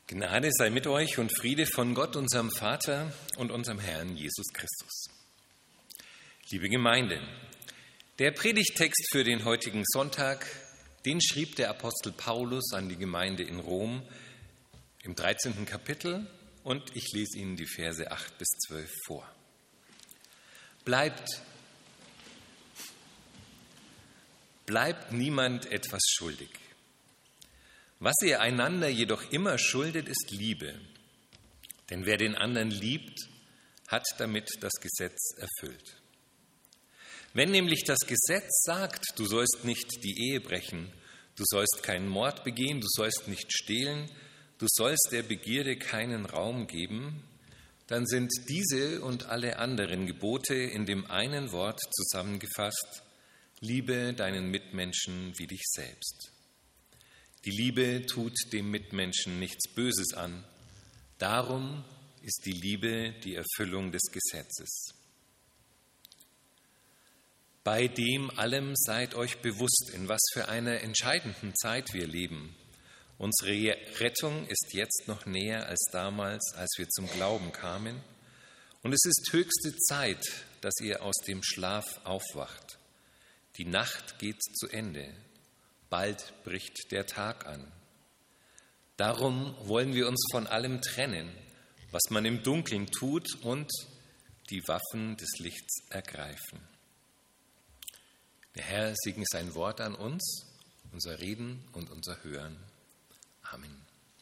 Gnade sei mit euch und Friede von Gott, unserem Vater und unserem Herrn Jesus Christus. Liebe Gemeinde, der Predigttext für den heutigen Sonntag, den schrieb der Apostel Paulus an die Gemeinde in Rom im 13. Kapitel und ich lese Ihnen die Verse 8 bis 12 vor. Bleibt niemand etwas schuldig. Was ihr einander jedoch immer schuldet, ist Liebe. Denn wer den anderen liebt, hat damit das Gesetz erfüllt. Wenn nämlich das Gesetz sagt, du sollst nicht die Ehe brechen, du sollst keinen Mord begehen, du sollst nicht stehlen, du sollst der Begierde keinen Raum geben, dann sind diese und alle anderen Gebote in dem einen Wort zusammengefasst: Liebe deinen Mitmenschen wie dich selbst. Die Liebe tut dem Mitmenschen nichts Böses an. Darum ist die Liebe die Erfüllung des Gesetzes. Bei dem allem seid euch bewusst, in was für einer entscheidenden Zeit wir leben. Unsere Rettung ist jetzt noch näher als damals, als wir zum Glauben kamen. Und es ist höchste Zeit, dass ihr aus dem Schlaf aufwacht. Die Nacht geht zu Ende. Bald bricht der Tag an. Darum wollen wir uns von allem trennen, was man im Dunkeln tut, und die Waffen des Lichts ergreifen. Der Herr segne sein Wort an uns, unser Reden und unser Hören. Amen.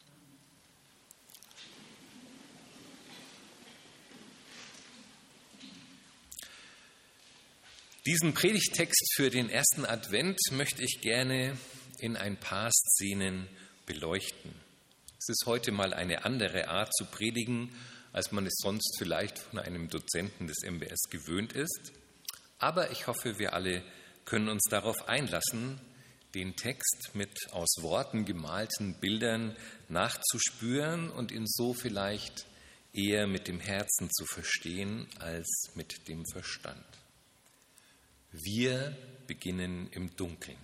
Diesen Predigttext für den ersten Advent möchte ich gerne in ein paar Szenen beleuchten. Es ist heute mal eine andere Art zu predigen, als man es sonst vielleicht von einem Dozenten des MBS gewöhnt ist. Aber ich hoffe, wir alle können uns darauf einlassen, den Text mit aus Worten gemalten Bildern nachzuspüren und ihn so vielleicht eher mit dem Herzen zu verstehen als mit dem Verstand. Wir beginnen im Dunkeln.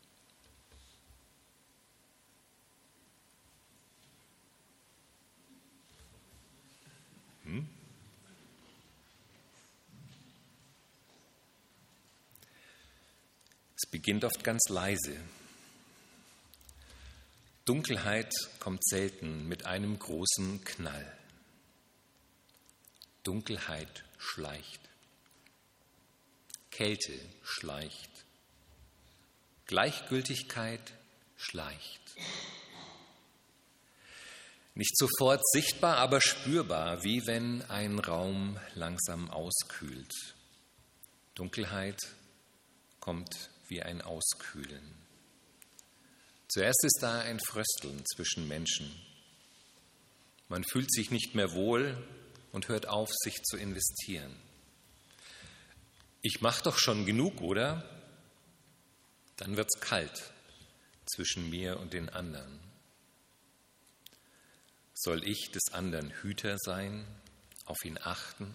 Es beginnt oft ganz leise. Dunkelheit kommt selten mit einem großen Knall. Dunkelheit schleicht. Kälte schleicht. Gleichgültigkeit schleicht. Nicht sofort sichtbar, aber spürbar, wie wenn ein Raum langsam auskühlt. Dunkelheit kommt wie ein Auskühlen. Zuerst ist da ein Frösteln zwischen Menschen. Man fühlt sich nicht mehr wohl und hört auf, sich zu investieren. Ich mache doch schon genug, oder? Dann wird's kalt zwischen mir und den anderen. Soll ich des anderen Hüter sein, auf ihn achten?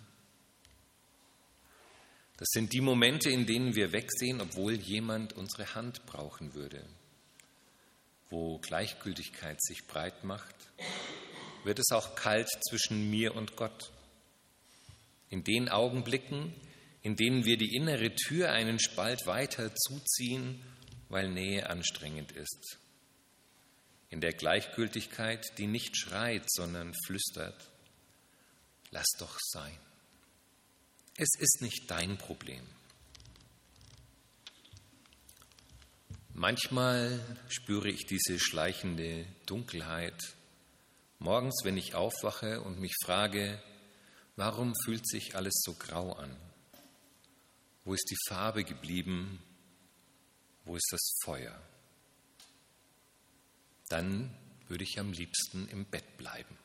Das sind die Momente, in denen wir wegsehen, obwohl jemand unsere Hand brauchen würde. Wo Gleichgültigkeit sich breit macht, wird es auch kalt zwischen mir und Gott. In den Augenblicken, in denen wir die innere Tür einen Spalt weiter zuziehen, weil Nähe anstrengend ist. In der Gleichgültigkeit, die nicht schreit, sondern flüstert: Lass doch sein. Es ist nicht dein Problem. Manchmal spüre ich diese schleichende Dunkelheit morgens, wenn ich aufwache und mich frage, warum fühlt sich alles so grau an? Wo ist die Farbe geblieben? Wo ist das Feuer? Dann würde ich am liebsten im Bett bleiben.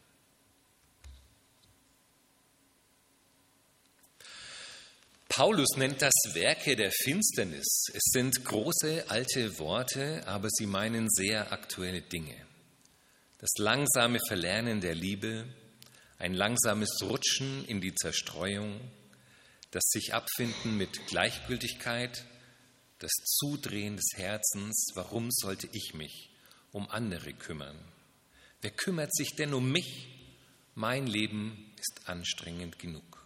Paulus nennt das Werke der Finsternis. Es sind große, alte Worte, aber sie meinen sehr aktuelle Dinge. Das langsame Verlernen der Liebe, ein langsames Rutschen in die Zerstreuung, das sich abfinden mit Gleichgültigkeit, das Zudrehen des Herzens, warum sollte ich mich um andere kümmern? Wer kümmert sich denn um mich? Mein Leben ist anstrengend genug.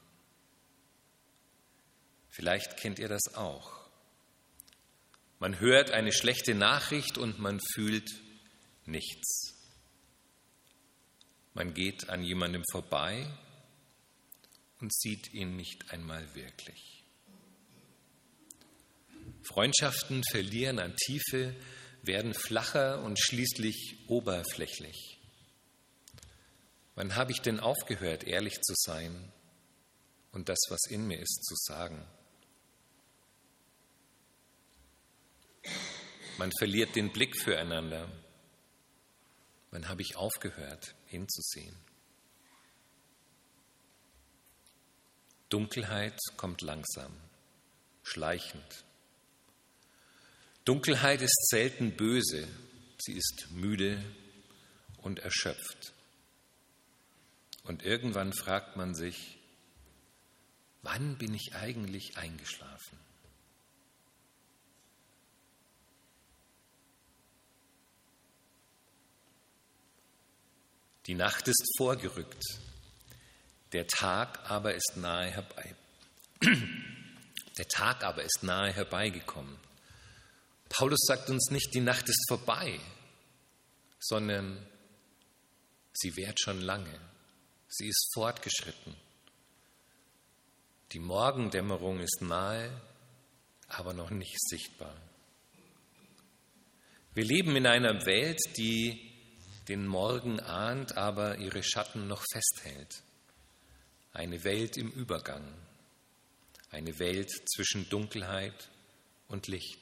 Vielleicht kennt ihr das auch. Man hört eine schlechte Nachricht und man fühlt nichts. Man geht an jemandem vorbei und sieht ihn nicht einmal wirklich. Freundschaften verlieren an Tiefe, werden flacher und schließlich oberflächlich. Wann habe ich denn aufgehört, ehrlich zu sein und das, was in mir ist, zu sagen? Man verliert den Blick füreinander. Wann habe ich aufgehört, hinzusehen? Dunkelheit kommt langsam, schleichend. Dunkelheit ist selten böse, sie ist müde und erschöpft. Und irgendwann fragt man sich, wann bin ich eigentlich eingeschlafen? Die Nacht ist vorgerückt, der Tag aber ist nahe herbei. Der Tag aber ist nahe herbeigekommen. Paulus sagt uns nicht, die Nacht ist vorbei, sondern sie währt schon lange. Sie ist fortgeschritten. Die Morgendämmerung ist nahe, aber noch nicht sichtbar. Wir leben in einer Welt, die den Morgen ahnt, aber ihre Schatten noch festhält. Eine Welt im Übergang, eine Welt zwischen Dunkelheit und Licht.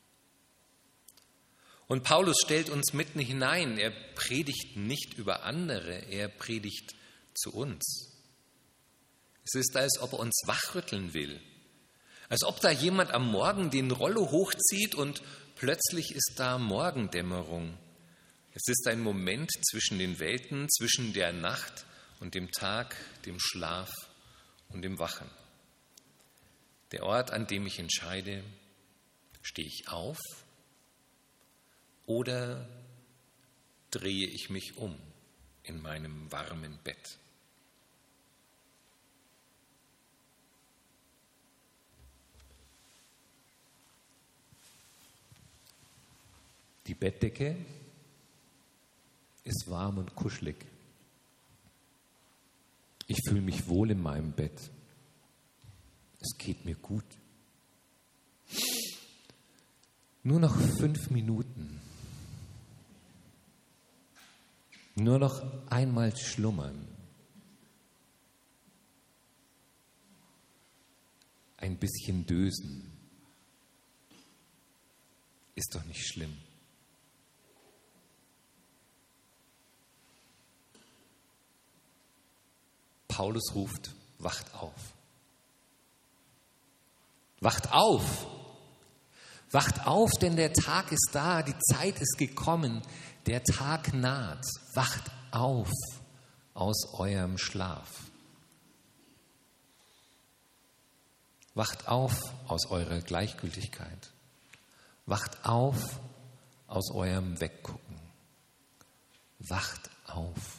Und Paulus stellt uns mitten hinein. Er predigt nicht über andere, er predigt zu uns. Es ist, als ob er uns wachrütteln will, als ob da jemand am Morgen den Rollo hochzieht und plötzlich ist da Morgendämmerung. Es ist ein Moment zwischen den Welten, zwischen der Nacht und dem Tag, dem Schlaf und dem Wachen. Der Ort, an dem ich entscheide, stehe ich auf oder drehe ich mich um in meinem warmen Bett? Die Bettdecke ist warm und kuschelig. Ich fühle mich wohl in meinem Bett. Es geht mir gut. Nur noch 5 Minuten. Nur noch einmal schlummern. Ein bisschen dösen. Ist doch nicht schlimm. Paulus ruft, wacht auf. Wacht auf! Wacht auf, denn der Tag ist da, die Zeit ist gekommen, der Tag naht. Wacht auf aus eurem Schlaf. Wacht auf aus eurer Gleichgültigkeit. Wacht auf aus eurem Weggucken. Wacht auf.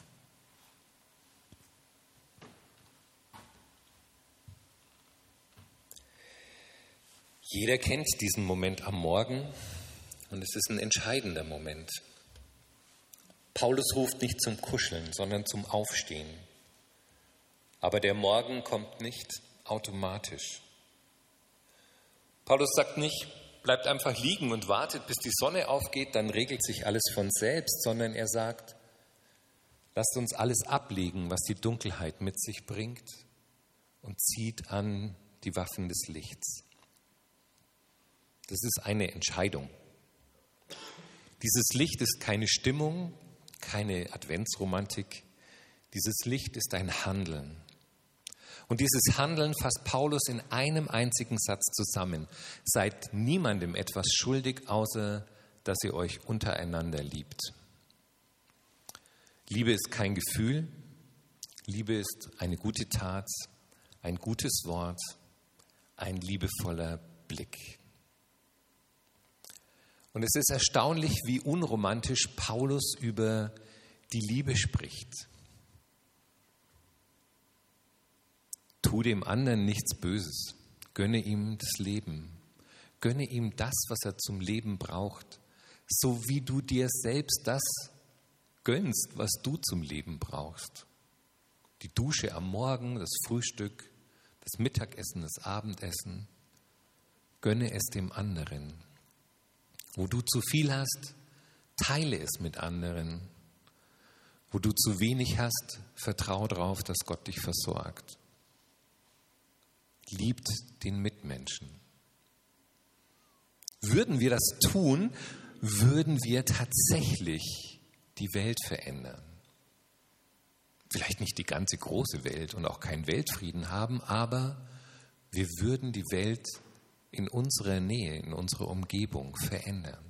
Jeder kennt diesen Moment am Morgen und es ist ein entscheidender Moment. Paulus ruft nicht zum Kuscheln, sondern zum Aufstehen. Aber der Morgen kommt nicht automatisch. Paulus sagt nicht, bleibt einfach liegen und wartet, bis die Sonne aufgeht, dann regelt sich alles von selbst, sondern er sagt, lasst uns alles ablegen, was die Dunkelheit mit sich bringt und zieht an die Waffen des Lichts. Das ist eine Entscheidung. Dieses Licht ist keine Stimmung, keine Adventsromantik. Dieses Licht ist ein Handeln. Und dieses Handeln fasst Paulus in einem einzigen Satz zusammen. Seid niemandem etwas schuldig, außer dass ihr euch untereinander liebt. Liebe ist kein Gefühl. Liebe ist eine gute Tat, ein gutes Wort, ein liebevoller Blick. Und es ist erstaunlich, wie unromantisch Paulus über Die Liebe spricht. Tu dem anderen nichts Böses. Gönne ihm das Leben. Gönne ihm das, was er zum Leben braucht. So wie du dir selbst das gönnst, was du zum Leben brauchst. Die Dusche am Morgen, das Frühstück, das Mittagessen, das Abendessen. Gönne es dem anderen. Wo du zu viel hast, teile es mit anderen. Wo du zu wenig hast, vertraue darauf, dass Gott dich versorgt. Liebt den Mitmenschen. Würden wir das tun, würden wir tatsächlich die Welt verändern. Vielleicht nicht die ganze große Welt und auch keinen Weltfrieden haben, aber wir würden die Welt in unserer Nähe, in unserer Umgebung verändern.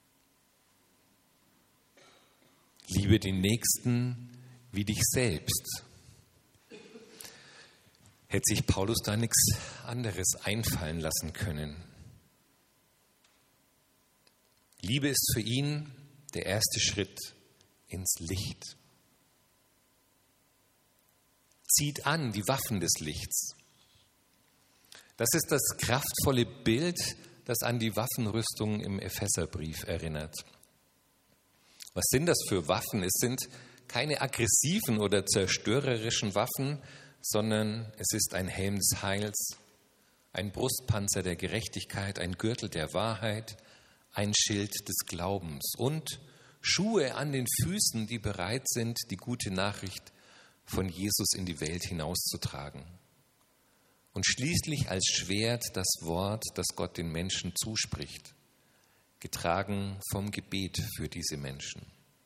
Liebe den Nächsten wie dich selbst. Hätte sich Paulus da nichts anderes einfallen lassen können. Liebe ist für ihn der erste Schritt ins Licht. Zieht an die Waffen des Lichts. Das ist das kraftvolle Bild, das an die Waffenrüstung im Epheserbrief erinnert. Was sind das für Waffen? Es sind keine aggressiven oder zerstörerischen Waffen, sondern es ist ein Helm des Heils, ein Brustpanzer der Gerechtigkeit, ein Gürtel der Wahrheit, ein Schild des Glaubens und Schuhe an den Füßen, die bereit sind, die gute Nachricht von Jesus in die Welt hinauszutragen. Und schließlich als Schwert das Wort, das Gott den Menschen zuspricht, getragen vom Gebet für diese Menschen.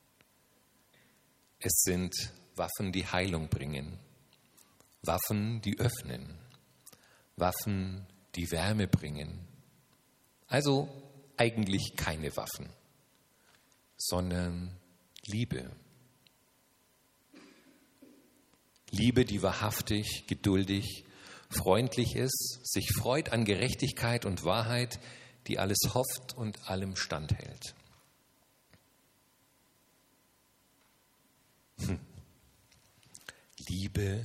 Es sind Waffen, die Heilung bringen, Waffen, die öffnen, Waffen, die Wärme bringen. Also eigentlich keine Waffen, sondern Liebe. Liebe, die wahrhaftig, geduldig, freundlich ist, sich freut an Gerechtigkeit und Wahrheit, die alles hofft und allem standhält. Liebe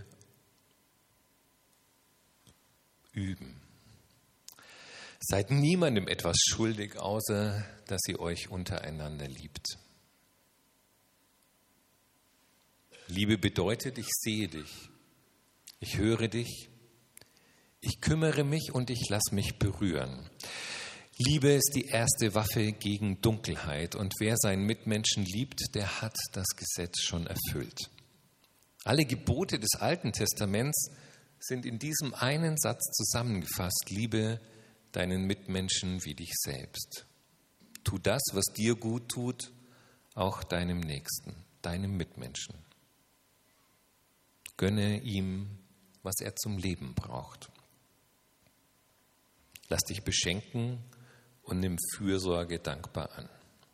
üben. Seid niemandem etwas schuldig, außer dass ihr euch untereinander liebt. Liebe bedeutet, ich sehe dich, ich höre dich, ich kümmere mich und ich lasse mich berühren. Liebe ist die erste Waffe gegen Dunkelheit und wer seinen Mitmenschen liebt, der hat das Gesetz schon erfüllt. Alle Gebote des Alten Testaments sind in diesem einen Satz zusammengefasst. Liebe deinen Mitmenschen wie dich selbst. Tu das, was dir gut tut, auch deinem Nächsten, deinem Mitmenschen. Gönne ihm, was er zum Leben braucht. Lass dich beschenken und nimm Fürsorge dankbar an.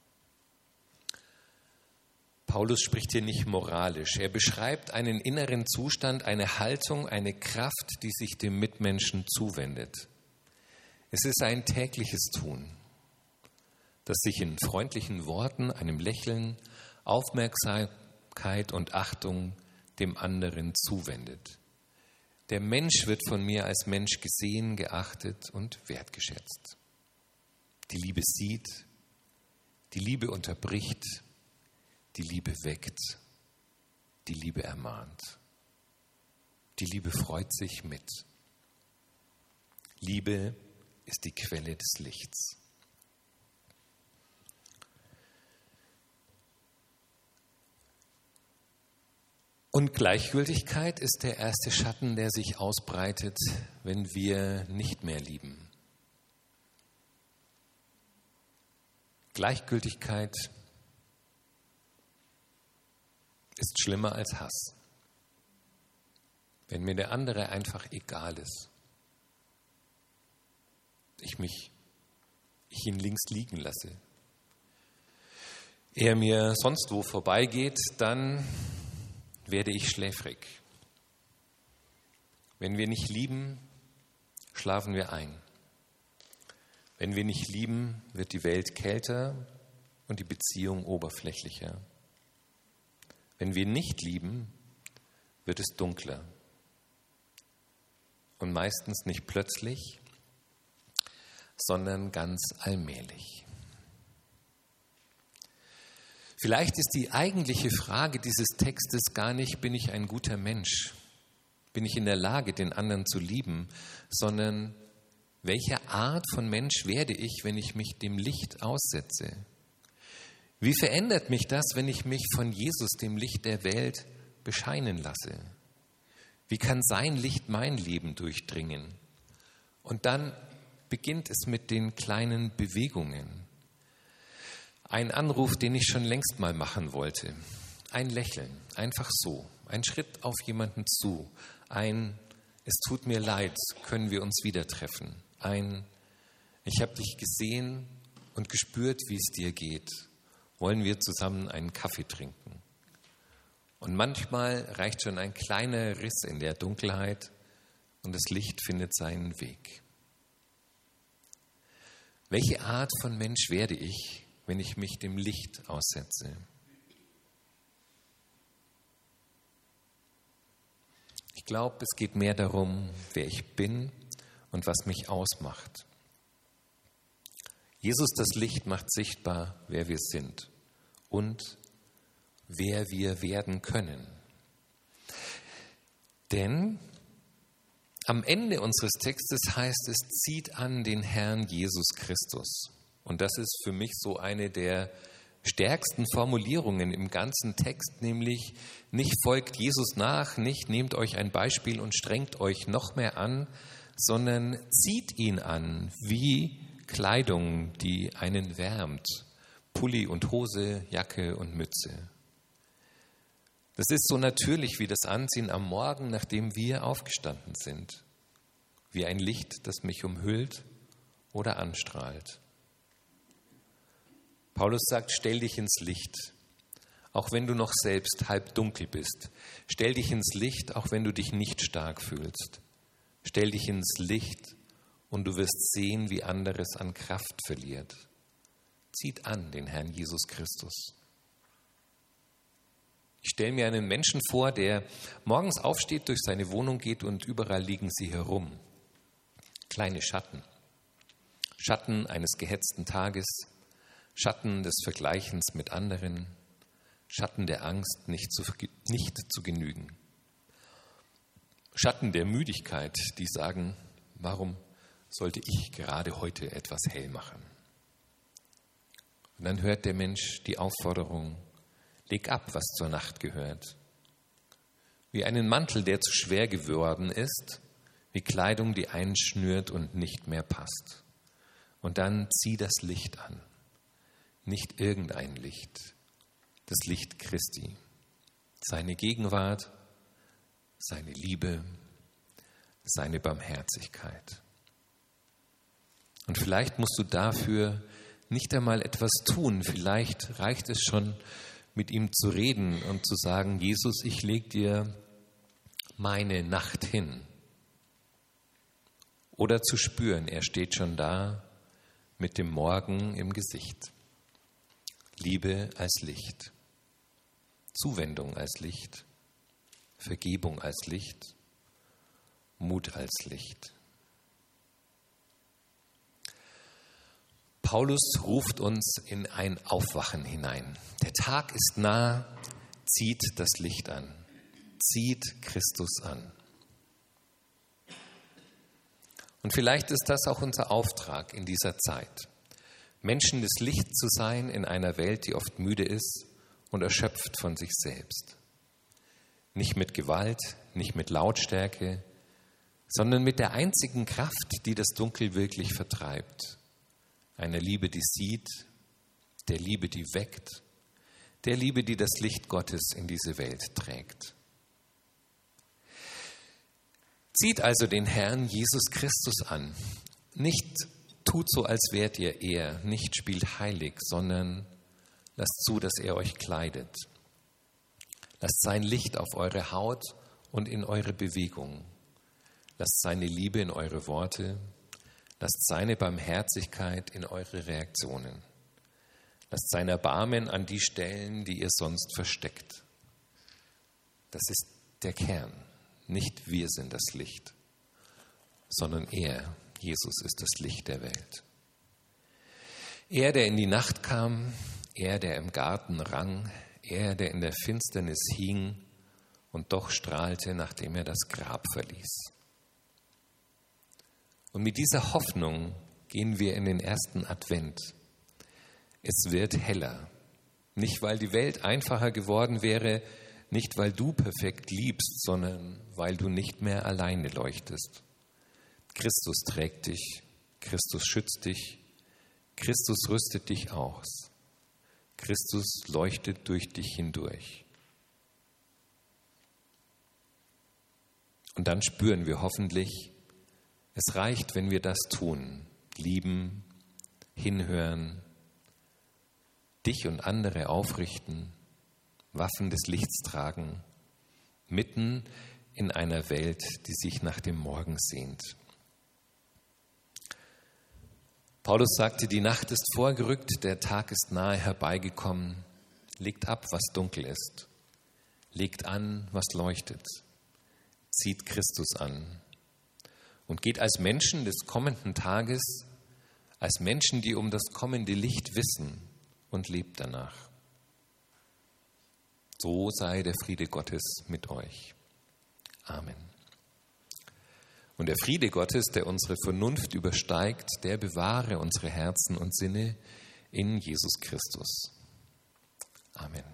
Paulus spricht hier nicht moralisch. Er beschreibt einen inneren Zustand, eine Haltung, eine Kraft, die sich dem Mitmenschen zuwendet. Es ist ein tägliches Tun, das sich in freundlichen Worten, einem Lächeln, Aufmerksamkeit und Achtung dem anderen zuwendet. Der Mensch wird von mir als Mensch gesehen, geachtet und wertgeschätzt. Die Liebe sieht, die Liebe unterbricht, die Liebe weckt, die Liebe ermahnt. Die Liebe freut sich mit. Liebe ist die Quelle des Lichts. Und Gleichgültigkeit ist der erste Schatten, der sich ausbreitet, wenn wir nicht mehr lieben. Gleichgültigkeit ist schlimmer als Hass. Wenn mir der andere einfach egal ist, ich ihn links liegen lasse, er mir sonst wo vorbeigeht, dann werde ich schläfrig. Wenn wir nicht lieben, schlafen wir ein. Wenn wir nicht lieben, wird die Welt kälter und die Beziehung oberflächlicher. Wenn wir nicht lieben, wird es dunkler. Und meistens nicht plötzlich, sondern ganz allmählich. Vielleicht ist die eigentliche Frage dieses Textes gar nicht, bin ich ein guter Mensch? Bin ich in der Lage, den anderen zu lieben? Sondern, welche Art von Mensch werde ich, wenn ich mich dem Licht aussetze? Wie verändert mich das, wenn ich mich von Jesus, dem Licht der Welt, bescheinen lasse? Wie kann sein Licht mein Leben durchdringen? Und dann beginnt es mit den kleinen Bewegungen. Ein Anruf, den ich schon längst mal machen wollte. Ein Lächeln, einfach so. Ein Schritt auf jemanden zu. Ein Es tut mir leid, können wir uns wieder treffen. Ein Ich habe dich gesehen und gespürt, wie es dir geht. Wollen wir zusammen einen Kaffee trinken? Und manchmal reicht schon ein kleiner Riss in der Dunkelheit und das Licht findet seinen Weg. Welche Art von Mensch werde ich, wenn ich mich dem Licht aussetze? Ich glaube, es geht mehr darum, wer ich bin und was mich ausmacht. Jesus, das Licht, macht sichtbar, wer wir sind und wer wir werden können. Denn am Ende unseres Textes heißt es, zieht an den Herrn Jesus Christus. Und das ist für mich so eine der stärksten Formulierungen im ganzen Text, nämlich nicht folgt Jesus nach, nicht nehmt euch ein Beispiel und strengt euch noch mehr an, sondern zieht ihn an wie Kleidung, die einen wärmt. Pulli und Hose, Jacke und Mütze. Das ist so natürlich wie das Anziehen am Morgen, nachdem wir aufgestanden sind. Wie ein Licht, das mich umhüllt oder anstrahlt. Paulus sagt, stell dich ins Licht, auch wenn du noch selbst halb dunkel bist. Stell dich ins Licht, auch wenn du dich nicht stark fühlst. Stell dich ins Licht und du wirst sehen, wie anderes an Kraft verliert. Zieht an den Herrn Jesus Christus. Ich stelle mir einen Menschen vor, der morgens aufsteht, durch seine Wohnung geht und überall liegen sie herum. Kleine Schatten. Schatten eines gehetzten Tages, Schatten des Vergleichens mit anderen, Schatten der Angst, nicht zu genügen. Schatten der Müdigkeit, die sagen, warum sollte ich gerade heute etwas hell machen? Und dann hört der Mensch die Aufforderung, leg ab, was zur Nacht gehört. Wie einen Mantel, der zu schwer geworden ist, wie Kleidung, die einschnürt und nicht mehr passt. Und dann zieh das Licht an. Nicht irgendein Licht, das Licht Christi. Seine Gegenwart, seine Liebe, seine Barmherzigkeit. Und vielleicht musst du dafür nicht einmal etwas tun. Vielleicht reicht es schon, mit ihm zu reden und zu sagen, Jesus, ich lege dir meine Nacht hin. Oder zu spüren, er steht schon da mit dem Morgen im Gesicht. Liebe als Licht, Zuwendung als Licht, Vergebung als Licht, Mut als Licht. Paulus ruft uns in ein Aufwachen hinein. Der Tag ist nah, zieht das Licht an, zieht Christus an. Und vielleicht ist das auch unser Auftrag in dieser Zeit, Menschen des Lichts zu sein in einer Welt, die oft müde ist und erschöpft von sich selbst. Nicht mit Gewalt, nicht mit Lautstärke, sondern mit der einzigen Kraft, die das Dunkel wirklich vertreibt. Einer Liebe, die sieht, der Liebe, die weckt, der Liebe, die das Licht Gottes in diese Welt trägt. Zieht also den Herrn Jesus Christus an. Nicht tut so, als wärt ihr er, nicht spielt heilig, sondern lasst zu, dass er euch kleidet. Lasst sein Licht auf eure Haut und in eure Bewegung. Lasst seine Liebe in eure Worte. Lasst seine Barmherzigkeit in eure Reaktionen. Lasst sein Erbarmen an die Stellen, die ihr sonst versteckt. Das ist der Kern. Nicht wir sind das Licht, sondern er, Jesus, ist das Licht der Welt. Er, der in die Nacht kam, er, der im Garten rang, er, der in der Finsternis hing und doch strahlte, nachdem er das Grab verließ. Und mit dieser Hoffnung gehen wir in den ersten Advent. Es wird heller. Nicht, weil die Welt einfacher geworden wäre, nicht, weil du perfekt liebst, sondern weil du nicht mehr alleine leuchtest. Christus trägt dich, Christus schützt dich, Christus rüstet dich aus. Christus leuchtet durch dich hindurch. Und dann spüren wir hoffentlich, es reicht, wenn wir das tun, lieben, hinhören, dich und andere aufrichten, Waffen des Lichts tragen, mitten in einer Welt, die sich nach dem Morgen sehnt. Paulus sagte, die Nacht ist vorgerückt, der Tag ist nahe herbeigekommen. Legt ab, was dunkel ist. Legt an, was leuchtet. Zieht Christus an. Und geht als Menschen des kommenden Tages, als Menschen, die um das kommende Licht wissen, und lebt danach. So sei der Friede Gottes mit euch. Amen. Und der Friede Gottes, der unsere Vernunft übersteigt, der bewahre unsere Herzen und Sinne in Jesus Christus. Amen.